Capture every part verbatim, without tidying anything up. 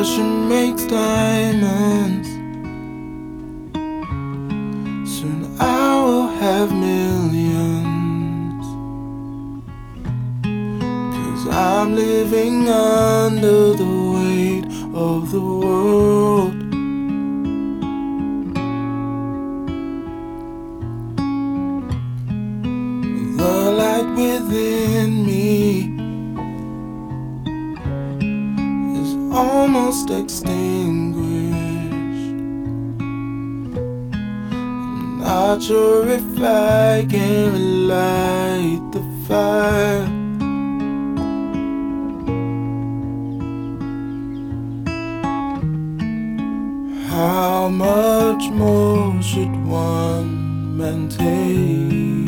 pressure makes diamonds, soon I will have millions, 'cause I'm living under the weight of the world. The light within me is almost extinguished. I'm not sure if I can relight the fire. How much more should one man take?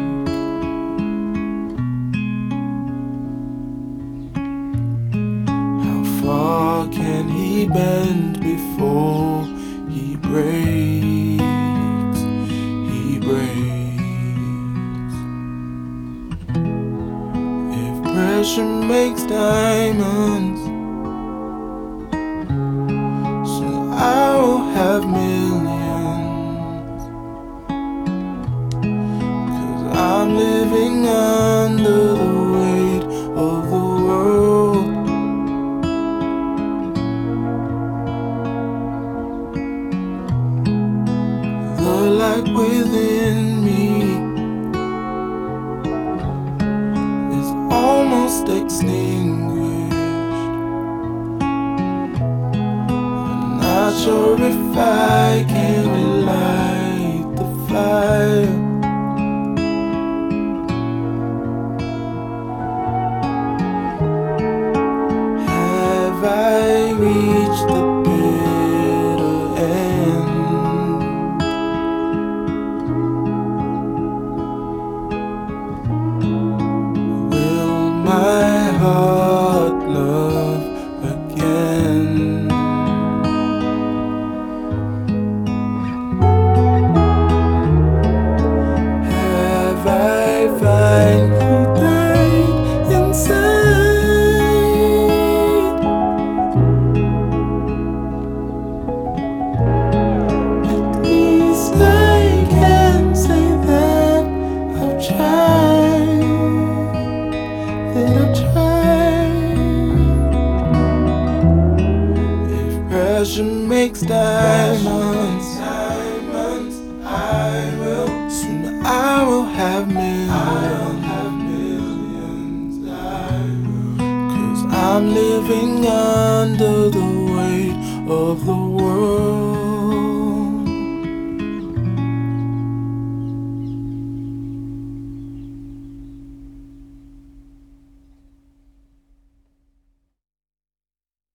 How far can he bend before he breaks? He breaks. If pressure makes diamonds, I will have millions, 'cause I'm living under the weight of the world. The light within me is almost extinguished. Not sure if I can relight the fire. Have I reached the bitter end? Will my heart love again? Finally died inside. At least I can say that I've tried, that I've tried. If pressure makes diamonds, diamonds, I will, soon I will have millions. I'm living under the weight of the world.